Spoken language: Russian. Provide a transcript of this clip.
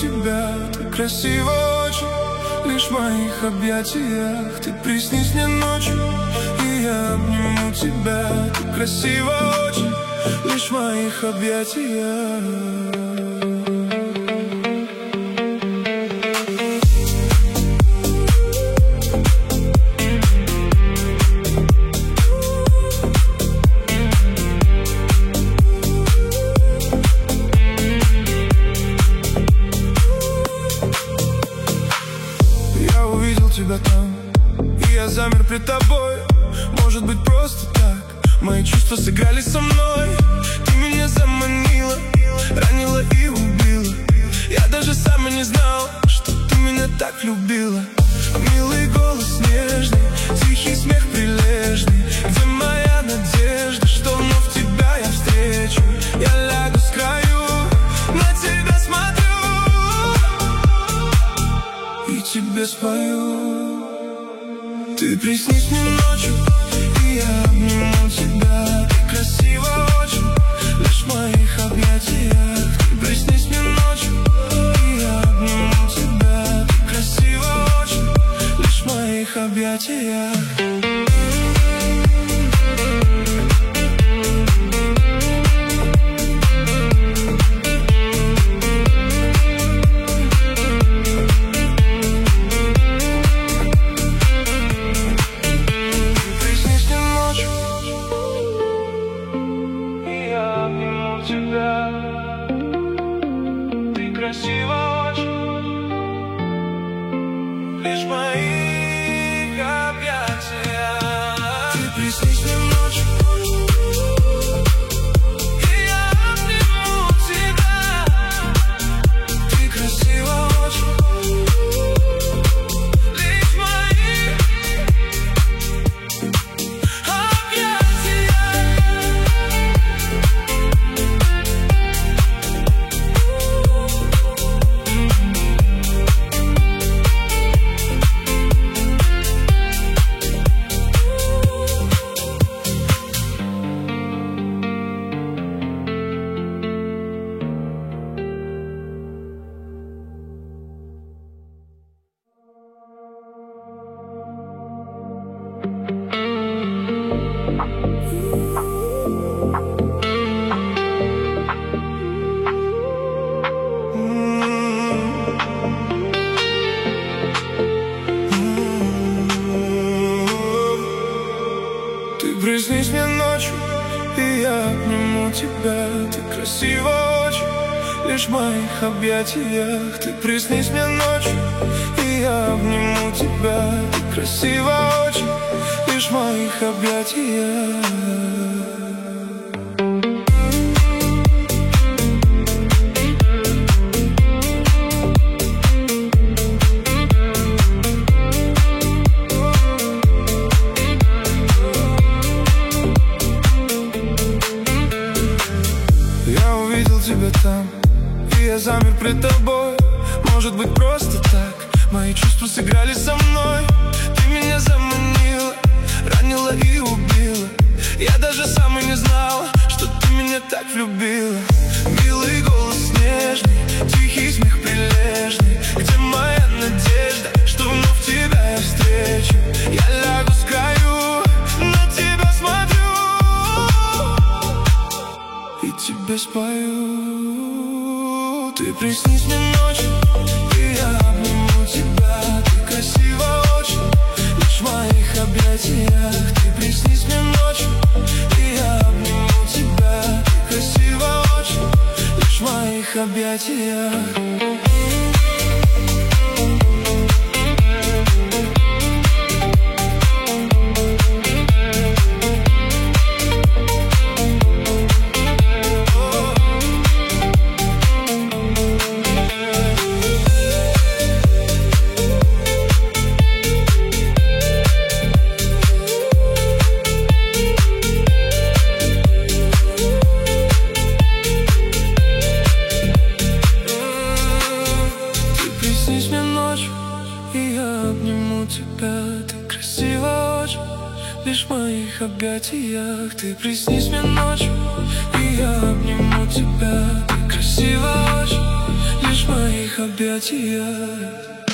тебя, ты красива очень. Лишь в моих объятиях ты приснись мне ночью, и я обниму тебя, ты красива очень. Лишь в моих объятиях. Тебя там, и я замер пред тобой. Может быть, просто так мои чувства сыграли со мной. Ты меня заманила, ранила и убила. Я даже сам и не знал, что ты меня так любила. Милый голос нежный, тихий смех прилежный. Где моя надежда, что вновь тебя я встречу? Я лягу с краю, на тебя смотрю и тебе спою. Ты приснись мне ночью, и я обниму тебя, ты красива очень. Лишь в моих объятиях. Ты приснись мне ночью, и я обниму тебя, ты красива очень. Лишь в моих объятиях. Ты красива очень. Лишь в моих объятиях. Ты приснись мне ночью, и я обниму тебя. Ты красива очень. Лишь в моих приснись мне ночью, и я обниму тебя. Ты красива очень. Лишь в моих объятиях. Ты приснись мне ночью, и я обниму тебя. Ты красива очень. Лишь в моих объятиях. Тебя там, и я замер пред тобой. Может быть, просто так мои чувства сыграли со мной. Ты меня заманила, ранила и убила. Я даже сам и не знал, что ты меня так влюбила. Милый голос нежный, тихий смех прилежный. Где моя надежда, что вновь тебя я встречу? Я лягу с краю, на тебя смотрю и тебе спою. Ты приснись мне ночью, и я обниму тебя. Ты красива очень. Лишь в моих объятиях. Ты приснись мне ночью, и я обниму тебя. Ты красива очень. Лишь в моих объятиях. Лишь в моих объятиях. Ты приснись мне ночью, и я обниму тебя. Ты красива очень. тонешь в моих объятиях.